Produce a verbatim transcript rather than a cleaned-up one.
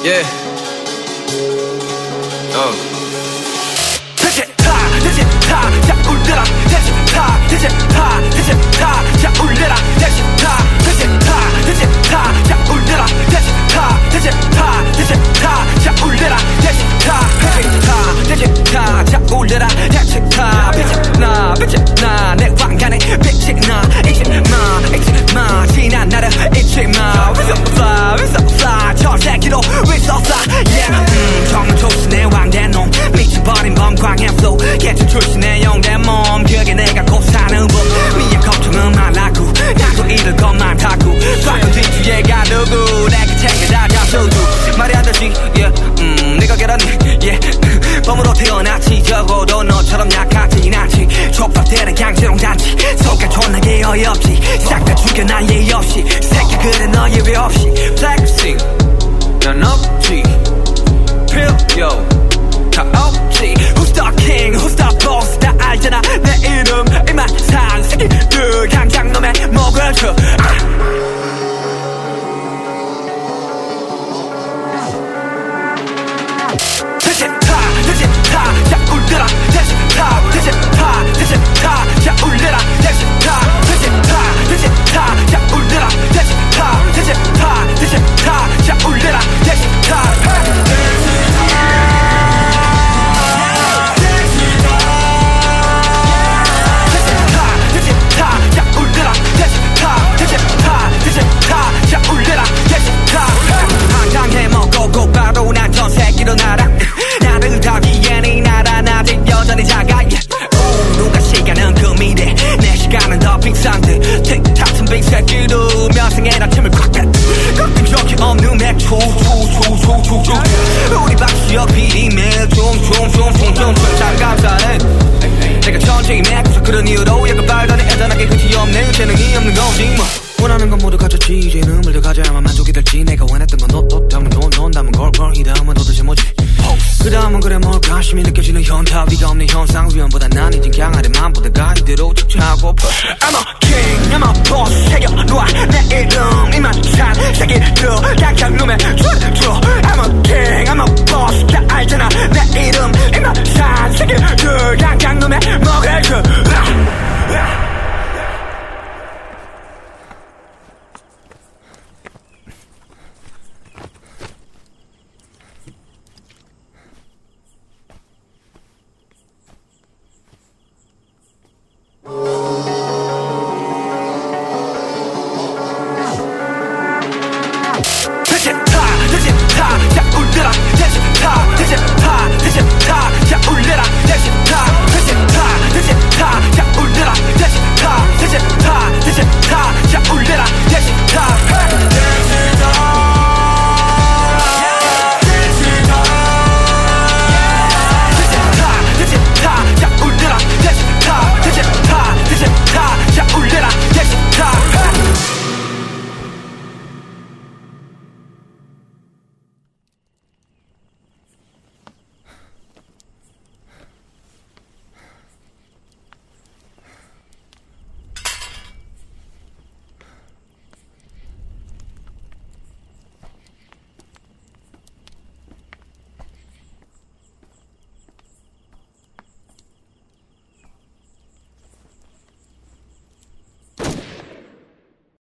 Yeah. 어. 대체 다, 대체 다, 자 울려라. 대체 다, 대체 다, 대체 다, 자 울려라. 대체 다, 대체 다, 대체 다, 자 울려라. 대체 다, 대체 다, 대체 다, 자 울려라. 대체 다, 대체 다, 대체 다, 자 울려라. 대체 다, 빛이 나, 빛이 나, 내 왕관에 빛이 나. 잊지 마, 잊지 마, 지난 나를 잊지 마. We so fly, we so fly, 저 새끼도 we so fly. Yeah, 음, 정말 조심해 왕된 놈, 미쳐버린 범광의 flow. 개체 출신의 영대 몸, 그게 내가 곧 사는 법. 미의 걱정은 말라고, 나도 잃을 것만 타고. 바꾼 뒤뒤에가 누구, 내가 챙겨다 잡수두. 말이 안 되지, yeah, 음, 네가 계란이, yeah. 범으로 태어났지, 적어도 너처럼 약하진 않지. 촉박되는 강제롱 단지, 속가 존나게 어이없지. 싹 다 죽여 난 예의 없이, 새끼 그래 너 예외 없이. Flexing, 넌 없지, 필요 다 없지. Who's the king, who's the boss, 다 알잖아 내 이름. 이만 산 새끼들 강장 놈의 목을 쳐. 대체 다, 대체 다, 자 울려라. 대체 다, 대체 다, 대체 다, 자 울려라. 대체 다, 대체 다, 대체 다, 자 울려라. 대체 다, 대체 다, 대체 다, 자 울려라. 대체 다. 바로 난 전 새끼로 날아. 나를 가기엔 이 나라 아직 여전히 작아. 오, 누가 시간은 그 미래, 내 시간은 더 비싼데. 틱탁슨 빅새끼도 면생의 아침을 꽉 다. 꺾인 적이 없는 맥주 초초초초초. 우리 박수역 비리 매종종종종종종 참 감사해. 내가 천재인 맥주 그런 이유로 약간 발단에 애잔하게 끝이 없는 재능이 없는 거지 뭐. 원하는 건 모두 가졌지. 이제는 뭘 더 가져야만 만족이 될지. 내가 원했던 건 너, 너 다음은 너, 넌 다음은 걸걸. 이 다음은 도대체 뭐지? 그 다음은 그래 뭘까 심히 느껴지는 현타. 위가 없는 현상 위험보다 난 이젠 강하리 맘보다가 이대로 축제하고 I'm a king, I'm a boss. 새겨놓아 내 이름 이만 산 새끼들 강장 놈의 쭈쭈. I'm a king, I'm a boss. 다 알잖아 내 이름 이만 산 새끼들 강장 놈의 먹을 그 대체 다, 대체 다, 자 울려라. 대체 다, 대체 다, 대체 다, 자 울려라. 대체 다, 대체 다, 대체 다, 자 울려라. 대체 다, 대체 다.